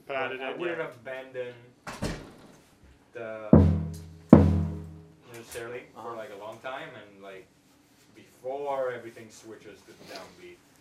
But I wouldn't abandon the necessarily for like a long time, and like before everything switches to the downbeat.